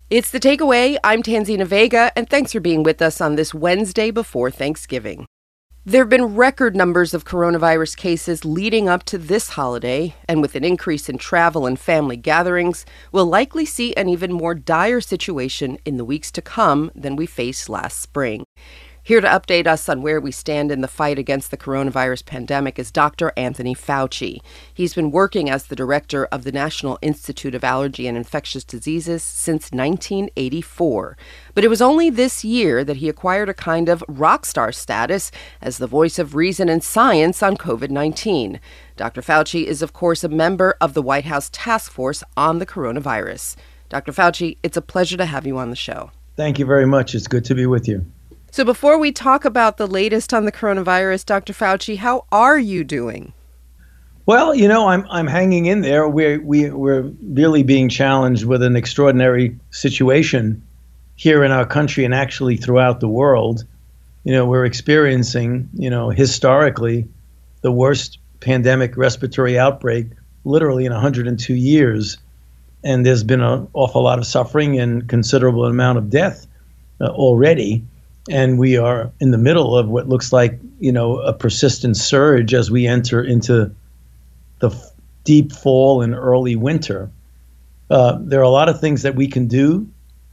It's The Takeaway. I'm Tanzina Vega, and thanks for being with us on this Wednesday before Thanksgiving. There have been record numbers of coronavirus cases leading up to this holiday, and with an increase in travel and family gatherings, we'll likely see an even more dire situation in the weeks to come than we faced last spring. Here to update us on where we stand in the fight against the coronavirus pandemic is Dr. Anthony Fauci. He's been working as the director of the National Institute of Allergy and Infectious Diseases since 1984. But it was only this year that he acquired a kind of rock star status as the voice of reason and science on COVID-19. Dr. Fauci is, of course, a member of the White House Task Force on the coronavirus. Dr. Fauci, it's a pleasure to have you on the show. Thank you very much. It's good to be with you. So before we talk about the latest on the coronavirus, Dr. Fauci, how are you doing? Well, I'm hanging in there. We're really being challenged with an extraordinary situation here in our country and actually throughout the world. We're experiencing, historically, the worst pandemic respiratory outbreak literally in 102 years. And there's been an awful lot of suffering and considerable amount of death already. And we are in the middle of what looks like, a persistent surge as we enter into the deep fall and early winter. There are a lot of things that we can do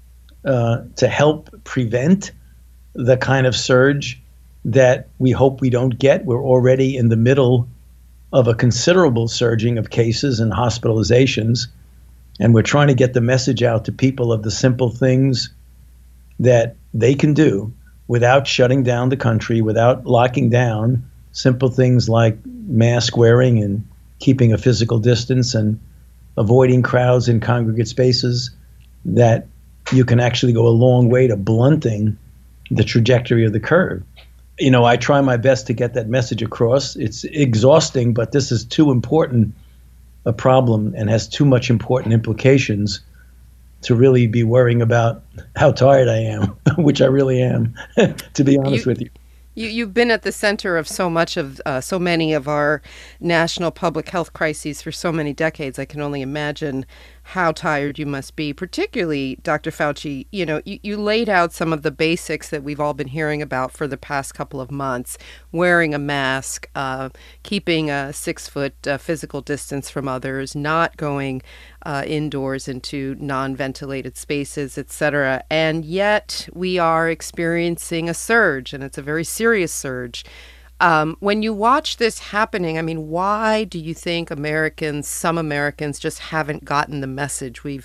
to help prevent the kind of surge that we hope we don't get. We're already in the middle of a considerable surging of cases and hospitalizations. And we're trying to get the message out to people of the simple things that they can do without shutting down the country, without locking down. Simple things like mask wearing and keeping a physical distance and avoiding crowds in congregate spaces, that you can actually go a long way to blunting the trajectory of the curve. I try my best to get that message across. It's exhausting, but this is too important a problem and has too much important implications to really be worrying about how tired I am, which I really am, to be honest with you. You've been at the center of so many of our national public health crises for so many decades. I can only imagine how tired you must be, particularly, Dr. Fauci. You laid out some of the basics that we've all been hearing about for the past couple of months: wearing a mask, keeping a 6-foot physical distance from others, not going indoors into non-ventilated spaces, etc. And yet we are experiencing a surge, and it's a very serious surge. When you watch this happening, why do you think some Americans just haven't gotten the message? The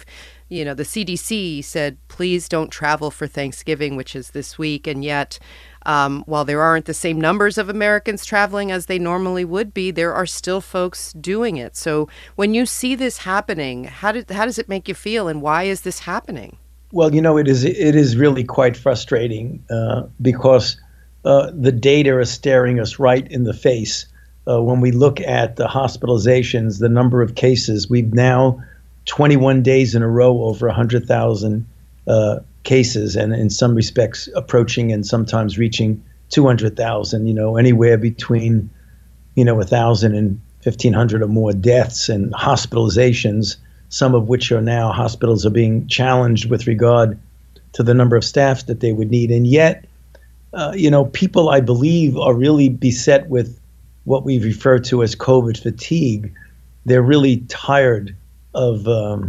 CDC said, please don't travel for Thanksgiving, which is this week. And yet, while there aren't the same numbers of Americans traveling as they normally would be, there are still folks doing it. So when you see this happening, how does it make you feel, and why is this happening? Well, it is really quite frustrating because the data is staring us right in the face. When we look at the hospitalizations, the number of cases, we've now 21 days in a row over 100,000 cases, and in some respects approaching and sometimes reaching 200,000, anywhere between, 1,000 and 1,500 or more deaths and hospitalizations, some of which are now hospitals are being challenged with regard to the number of staff that they would need. And yet, people, I believe, are really beset with what we refer to as COVID fatigue. They're really tired of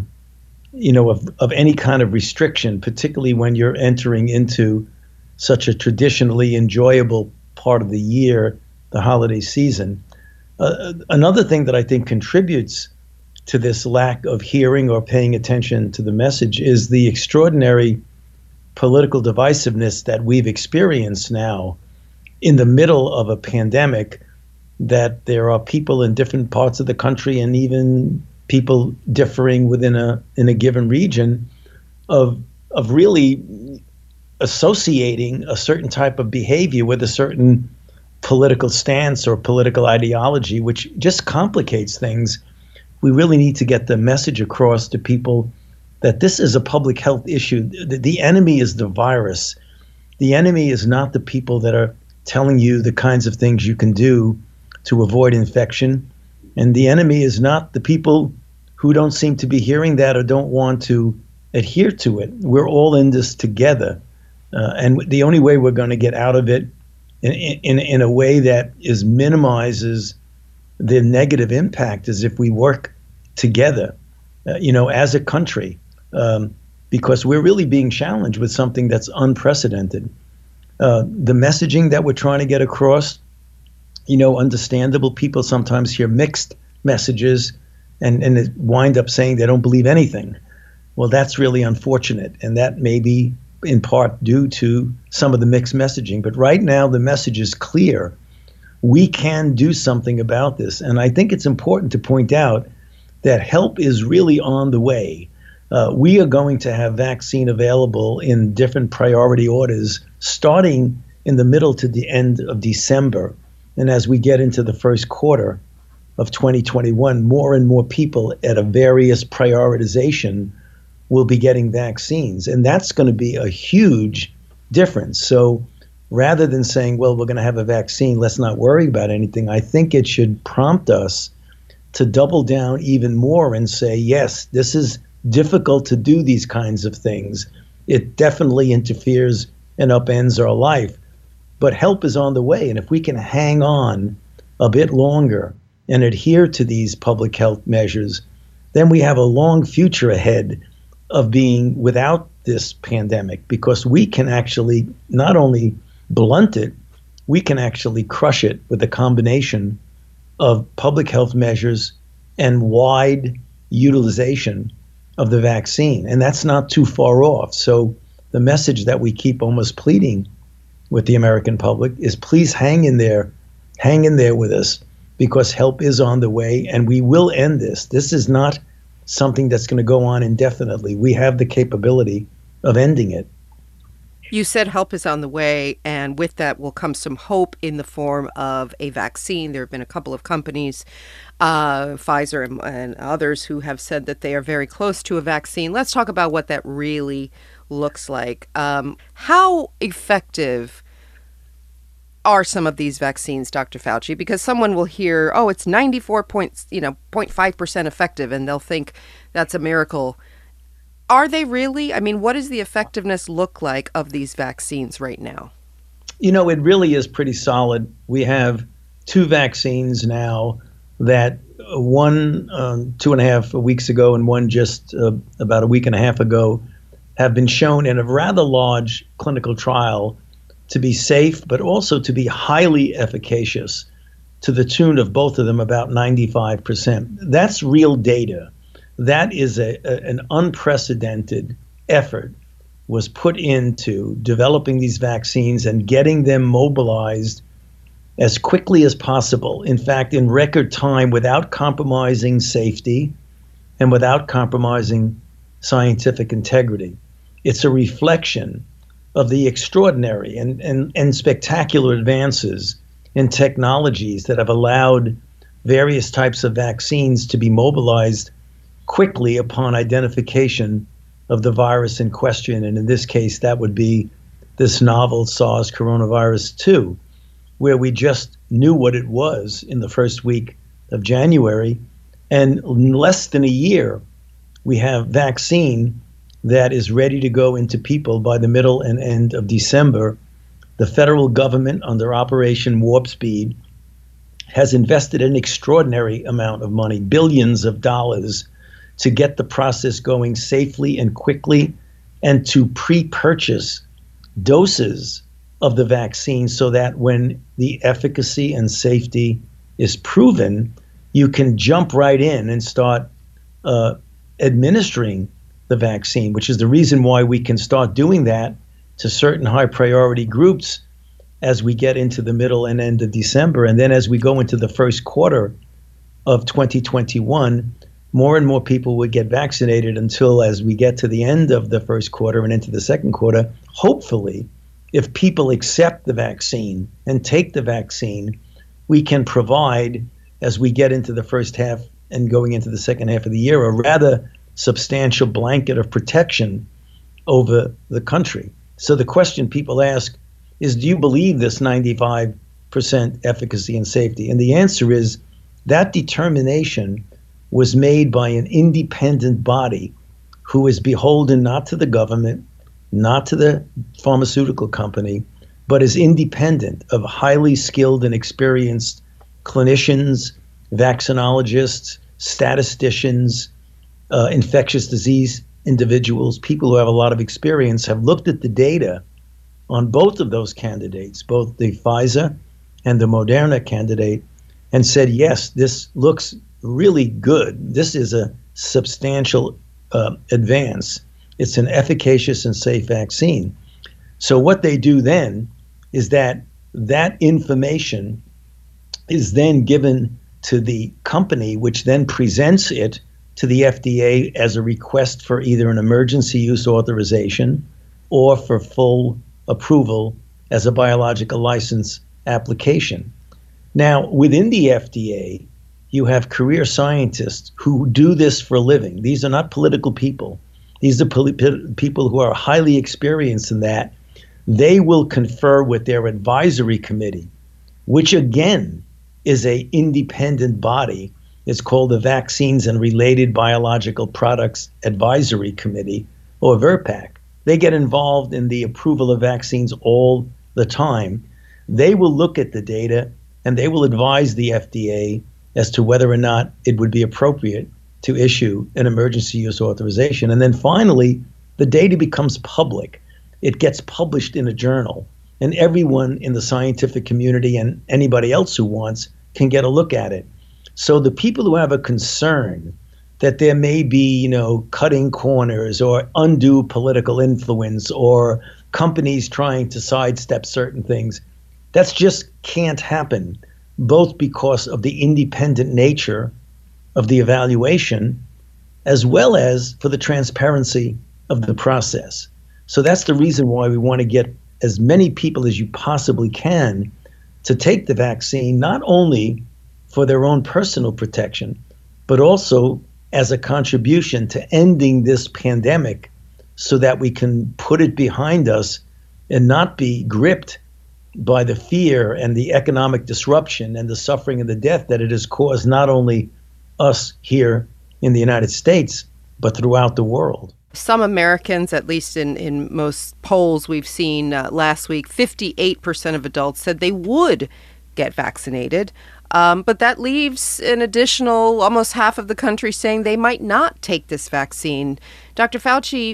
any kind of restriction, particularly when you're entering into such a traditionally enjoyable part of the year, the holiday season. Another thing that I think contributes to this lack of hearing or paying attention to the message is the extraordinary political divisiveness that we've experienced now in the middle of a pandemic, that there are people in different parts of the country and even people differing within a given region of really associating a certain type of behavior with a certain political stance or political ideology, which just complicates things. We really need to get the message across to people that this is a public health issue. The enemy is the virus. The enemy is not the people that are telling you the kinds of things you can do to avoid infection. And the enemy is not the people who don't seem to be hearing that or don't want to adhere to it. We're all in this together. And the only way we're going to get out of it in a way that minimizes the negative impact is if we work together, as a country, because we're really being challenged with something that's unprecedented. The messaging that we're trying to get across, understandable. People sometimes hear mixed messages and wind up saying they don't believe anything. Well, that's really unfortunate, and that may be in part due to some of the mixed messaging. But right now, the message is clear. We can do something about this. And I think it's important to point out that help is really on the way. We are going to have vaccine available in different priority orders starting in the middle to the end of December. And as we get into the first quarter of 2021, more and more people at a various prioritization will be getting vaccines. And that's going to be a huge difference. So rather than saying, well, we're going to have a vaccine, let's not worry about anything, I think it should prompt us to double down even more and say, yes, this is difficult to do these kinds of things. It definitely interferes and upends our life. But help is on the way. And if we can hang on a bit longer and adhere to these public health measures, then we have a long future ahead of being without this pandemic, because we can actually not only blunt it, we can actually crush it with a combination of public health measures and wide utilization of the vaccine. And that's not too far off. So the message that we keep almost pleading with the American public is, please hang in there with us, because help is on the way and we will end this. This is not something that's going to go on indefinitely. We have the capability of ending it. You said help is on the way, and with that will come some hope in the form of a vaccine. There have been a couple of companies, Pfizer and others, who have said that they are very close to a vaccine. Let's talk about what that really looks like. How effective are some of these vaccines, Dr. Fauci? Because someone will hear, oh, it's 0.5% effective, and they'll think that's a miracle. Are they really? I mean, what does the effectiveness look like of these vaccines right now? It really is pretty solid. We have 2 vaccines now, that one 2.5 weeks ago and one just about a week and a half ago have been shown in a rather large clinical trial to be safe, but also to be highly efficacious, to the tune of both of them about 95%. That's real data. That is an unprecedented effort was put into developing these vaccines and getting them mobilized as quickly as possible. In fact, in record time, without compromising safety and without compromising scientific integrity. It's a reflection of the extraordinary and spectacular advances in technologies that have allowed various types of vaccines to be mobilized quickly upon identification of the virus in question. And in this case, that would be this novel SARS coronavirus 2, where we just knew what it was in the first week of January. And in less than a year, we have vaccine that is ready to go into people by the middle and end of December. The federal government, under Operation Warp Speed, has invested an extraordinary amount of money, billions of dollars, to get the process going safely and quickly, and to pre-purchase doses of the vaccine so that when the efficacy and safety is proven, you can jump right in and start administering the vaccine, which is the reason why we can start doing that to certain high priority groups as we get into the middle and end of December. And then as we go into the first quarter of 2021, more and more people would get vaccinated until, as we get to the end of the first quarter and into the second quarter, hopefully, if people accept the vaccine and take the vaccine, we can provide, as we get into the first half and going into the second half of the year, a rather substantial blanket of protection over the country. So the question people ask is, do you believe this 95% efficacy and safety? And the answer is that determination was made by an independent body who is beholden not to the government, not to the pharmaceutical company, but is independent of highly skilled and experienced clinicians, vaccinologists, statisticians, infectious disease individuals, people who have a lot of experience, have looked at the data on both of those candidates, both the Pfizer and the Moderna candidate, and said, yes, this looks really good. This is a substantial advance. It's an efficacious and safe vaccine. So what they do then is that information is then given to the company, which then presents it to the FDA as a request for either an emergency use authorization or for full approval as a biological license application. Now, within the FDA, you have career scientists who do this for a living. These are not political people. These are people who are highly experienced in that. They will confer with their advisory committee, which again is an independent body. It's called the Vaccines and Related Biological Products Advisory Committee, or VRBPAC. They get involved in the approval of vaccines all the time. They will look at the data and they will advise the FDA as to whether or not it would be appropriate to issue an emergency use authorization. And then finally, the data becomes public. It gets published in a journal, and everyone in the scientific community and anybody else who wants can get a look at it. So the people who have a concern that there may be, cutting corners or undue political influence or companies trying to sidestep certain things, that just can't happen, both because of the independent nature of the evaluation, as well as for the transparency of the process. So that's the reason why we want to get as many people as you possibly can to take the vaccine, not only for their own personal protection, but also as a contribution to ending this pandemic so that we can put it behind us and not be gripped by the fear and the economic disruption and the suffering and the death that it has caused not only us here in the United States, but throughout the world. Some Americans, at least in most polls we've seen last week, 58% of adults said they would get vaccinated. But that leaves an additional almost half of the country saying they might not take this vaccine. Dr. Fauci,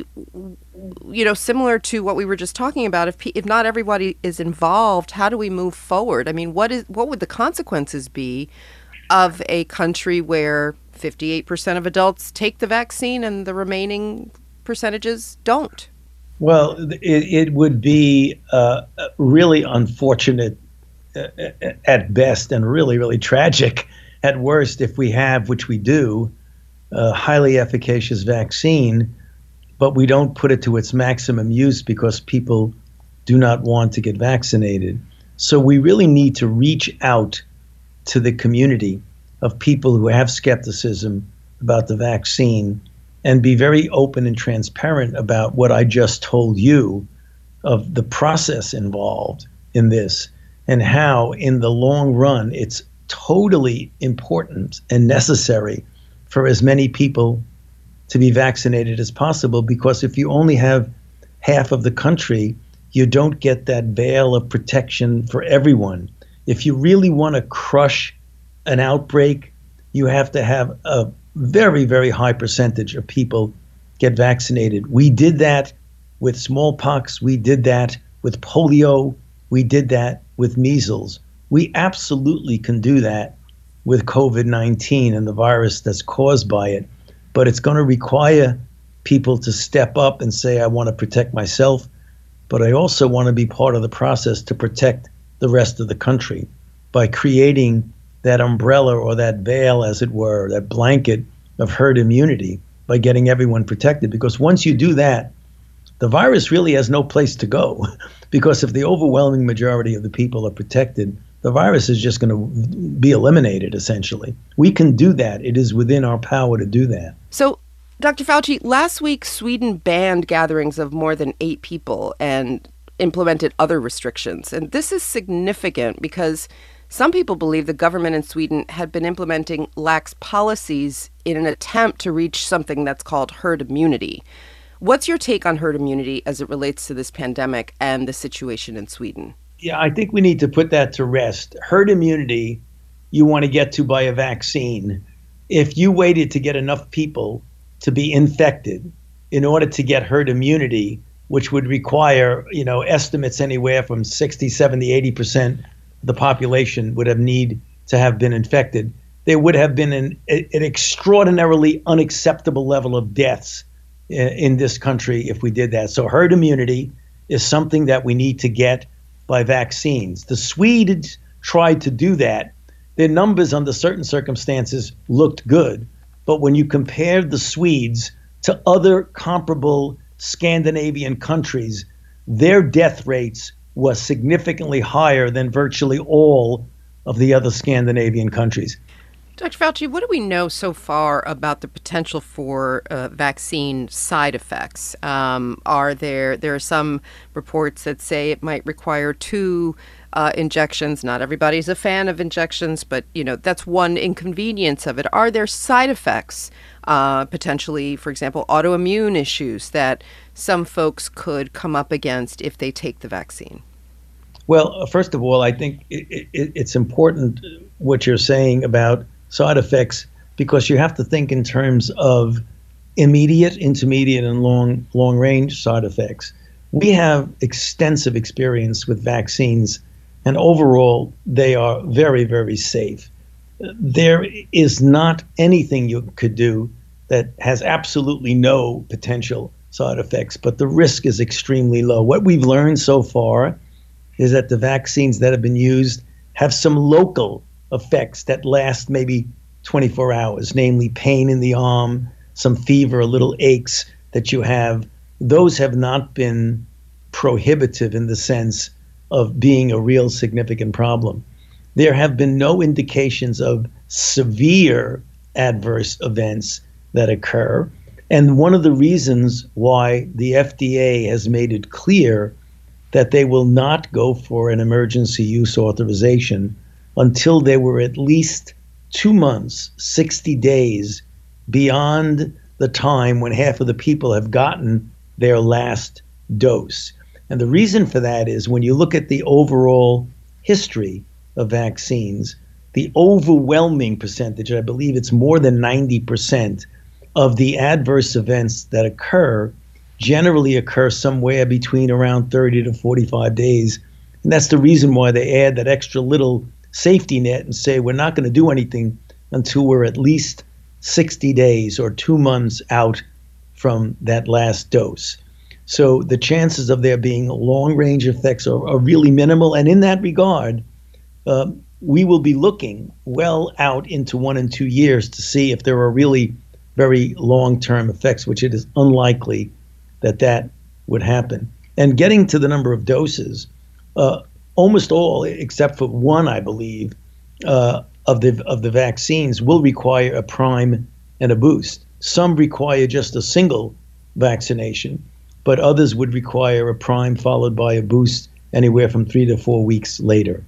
similar to what we were just talking about, if not everybody is involved, how do we move forward? I mean, what would the consequences be of a country where 58% of adults take the vaccine and the remaining percentages don't? Well, it would be really unfortunate at best and really, really tragic at worst if we have, which we do, a highly efficacious vaccine, but we don't put it to its maximum use because people do not want to get vaccinated. So we really need to reach out to the community of people who have skepticism about the vaccine and be very open and transparent about what I just told you of the process involved in this and how in the long run it's totally important and necessary for as many people to be vaccinated as possible, because if you only have half of the country, you don't get that veil of protection for everyone. If you really want to crush an outbreak, you have to have a very, very high percentage of people get vaccinated. We did that with smallpox. We did that with polio. We did that with measles. We absolutely can do that with COVID-19 and the virus that's caused by it. But it's going to require people to step up and say, I want to protect myself, but I also want to be part of the process to protect the rest of the country by creating that umbrella or that veil, as it were, that blanket of herd immunity, by getting everyone protected. Because once you do that, the virus really has no place to go. Because if the overwhelming majority of the people are protected, the virus is just going to be eliminated, essentially. We can do that. It is within our power to do that. So, Dr. Fauci, last week, Sweden banned gatherings of more than 8 people and implemented other restrictions. And this is significant because Some people believe the government in Sweden had been implementing lax policies in an attempt to reach something that's called herd immunity. What's your take on herd immunity as it relates to this pandemic and the situation in Sweden? Yeah, I think we need to put that to rest. Herd immunity, you want to get to by a vaccine. If you waited to get enough people to be infected in order to get herd immunity, which would require, estimates anywhere from 60, 70, 80% of the population would have need to have been infected, there would have been an extraordinarily unacceptable level of deaths in this country if we did that. So herd immunity is something that we need to get by vaccines. The Swedes tried to do that. Their numbers under certain circumstances looked good. But when you compared the Swedes to other comparable Scandinavian countries, their death rates were significantly higher than virtually all of the other Scandinavian countries. Dr. Fauci, what do we know so far about the potential for vaccine side effects? There are some reports that say it might require two injections. Not everybody's a fan of injections, but that's one inconvenience of it. Are there side effects, potentially, for example, autoimmune issues that some folks could come up against if they take the vaccine? Well, first of all, I think it's important what you're saying about side effects, because you have to think in terms of immediate, intermediate, and long range side effects. We have extensive experience with vaccines, and overall, they are very, very safe. There is not anything you could do that has absolutely no potential side effects, but the risk is extremely low. What we've learned so far is that the vaccines that have been used have some local effects that last maybe 24 hours, namely pain in the arm, some fever, little aches that you have. Those have not been prohibitive in the sense of being a real significant problem. There have been no indications of severe adverse events that occur. And one of the reasons why the FDA has made it clear that they will not go for an emergency use authorization until they were at least 2 months, 60 days beyond the time when half of the people have gotten their last dose. And the reason for that is when you look at the overall history of vaccines, the overwhelming percentage, I believe it's more than 90% of the adverse events that occur generally occur somewhere between around 30 to 45 days. And that's the reason why they add that extra little safety net and say we're not going to do anything until we're at least 60 days or 2 months out from that last dose. So the chances of there being long-range effects are really minimal. And in that regard, we will be looking well out into 1 and 2 years to see if there are really very long-term effects, which it is unlikely that would happen. And getting to the number of doses, almost all, except for one, I believe, of the vaccines will require a prime and a boost. Some require just a single vaccination, but others would require a prime followed by a boost anywhere from 3 to 4 weeks later.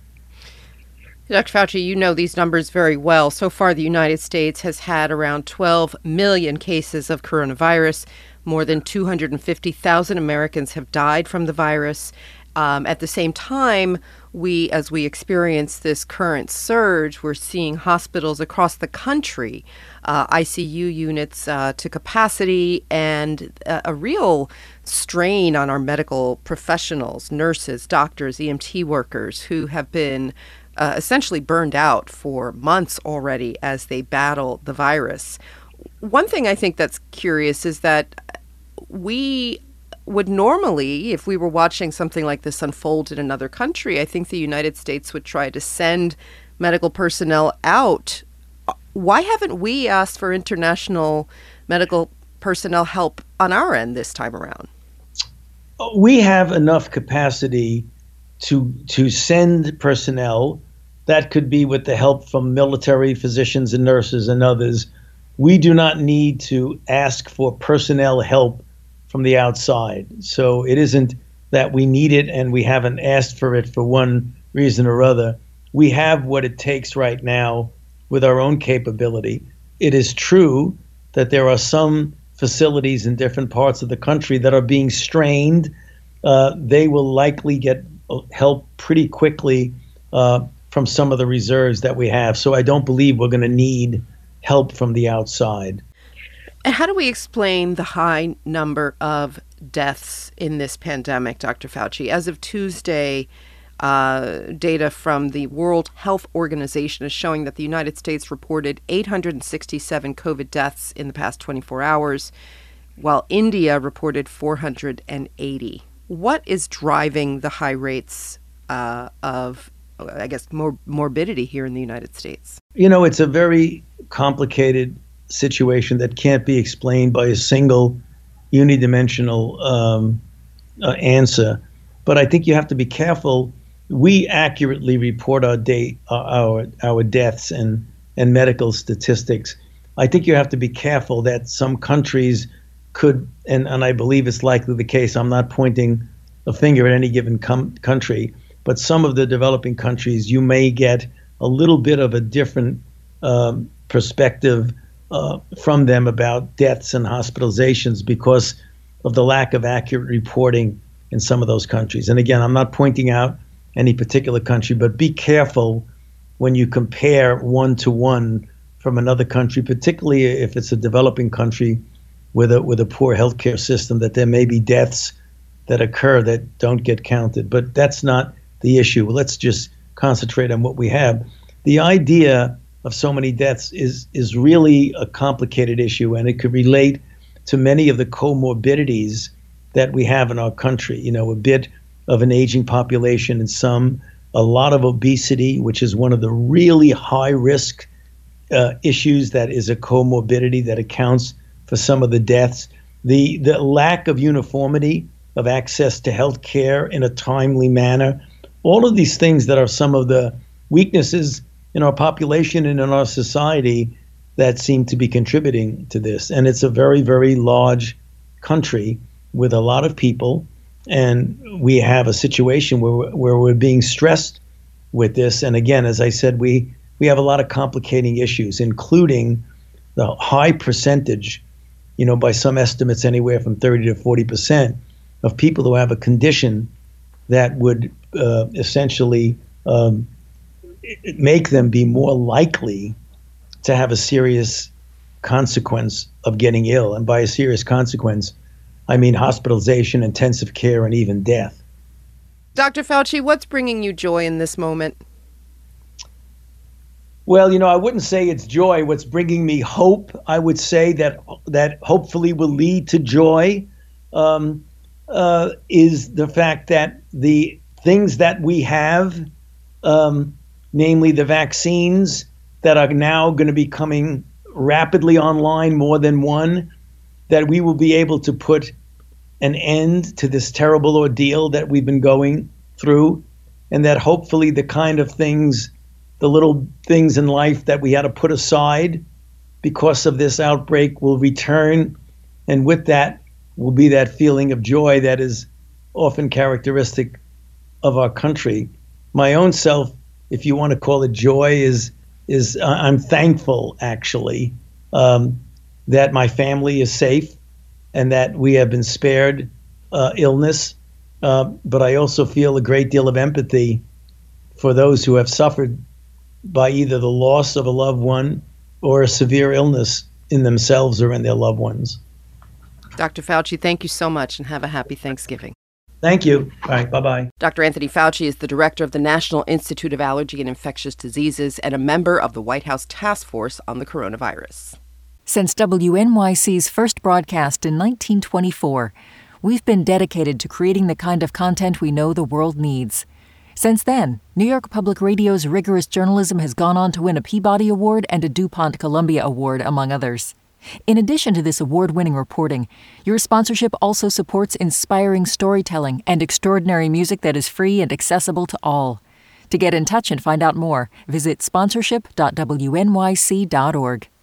Dr. Fauci, you know these numbers very well. So far, the United States has had around 12 million cases of coronavirus. More than 250,000 Americans have died from the virus. At the same time, as we experience this current surge, we're seeing hospitals across the country, ICU units to capacity, and a real strain on our medical professionals, nurses, doctors, EMT workers who have been essentially burned out for months already as they battle the virus. One thing I think that's curious is that we would normally, if we were watching something like this unfold in another country, I think the United States would try to send medical personnel out. Why haven't we asked for international medical personnel help on our end this time around? We have enough capacity to send personnel. That could be with the help from military physicians and nurses and others. We do not need to ask for personnel help from the outside. So it isn't that we need it and we haven't asked for it for one reason or other. we have what it takes right now with our own capability. It is true that there are some facilities in different parts of the country that are being strained. They will likely get help pretty quickly from some of the reserves that we have. So I don't believe we're going to need help from the outside. And how do we explain the high number of deaths in this pandemic, Dr. Fauci? As of Tuesday, data from the World Health Organization is showing that the United States reported 867 COVID deaths in the past 24 hours, while India reported 480. What is driving the high rates of, I guess, morbidity here in the United States? You know, it's a very complicated situation that can't be explained by a single unidimensional answer. But I think you have to be careful. We accurately report our deaths and medical statistics. I think you have to be careful that some countries could, and I believe it's likely the case, I'm not pointing a finger at any given country, but some of the developing countries, you may get a little bit of a different perspective from them about deaths and hospitalizations because of the lack of accurate reporting in some of those countries. And again, I'm not pointing out any particular country, but be careful when you compare one-to-one from another country, particularly if it's a developing country with a poor healthcare system, that there may be deaths that occur that don't get counted. But that's not the issue. Let's just concentrate on what we have. The idea of so many deaths is really a complicated issue, and it could relate to many of the comorbidities that we have in our country. You know, a bit of an aging population in a lot of obesity, which is one of the really high risk issues that is a comorbidity that accounts for some of the deaths. The lack of uniformity of access to health care in a timely manner. All of these things that are some of the weaknesses in our population and in our society that seem to be contributing to this. And it's a very, very large country with a lot of people. And we have a situation where we're being stressed with this. And again, as I said, we have a lot of complicating issues, including the high percentage, you know, by some estimates, anywhere from 30 to 40% of people who have a condition that would essentially make them be more likely to have a serious consequence of getting ill. And by a serious consequence, I mean hospitalization, intensive care, and even death. Dr. Fauci, what's bringing you joy in this moment? Well, you know, I wouldn't say it's joy. What's bringing me hope, I would say that hopefully will lead to joy, is the fact that the things that we have, namely the vaccines that are now going to be coming rapidly online, more than one, that we will be able to put an end to this terrible ordeal that we've been going through, and that hopefully the kind of things, the little things in life that we had to put aside because of this outbreak will return, and with that will be that feeling of joy that is often characteristic of our country. My own self, if you want to call it joy, is I'm thankful actually that my family is safe and that we have been spared illness. But I also feel a great deal of empathy for those who have suffered by either the loss of a loved one or a severe illness in themselves or in their loved ones. Dr. Fauci, thank you so much and have a happy Thanksgiving. Thank you. All right, bye-bye. Dr. Anthony Fauci is the director of the National Institute of Allergy and Infectious Diseases and a member of the White House Task Force on the Coronavirus. Since WNYC's first broadcast in 1924, we've been dedicated to creating the kind of content we know the world needs. Since then, New York Public Radio's rigorous journalism has gone on to win a Peabody Award and a DuPont Columbia Award, among others. In addition to this award-winning reporting, your sponsorship also supports inspiring storytelling and extraordinary music that is free and accessible to all. To get in touch and find out more, visit sponsorship.wnyc.org.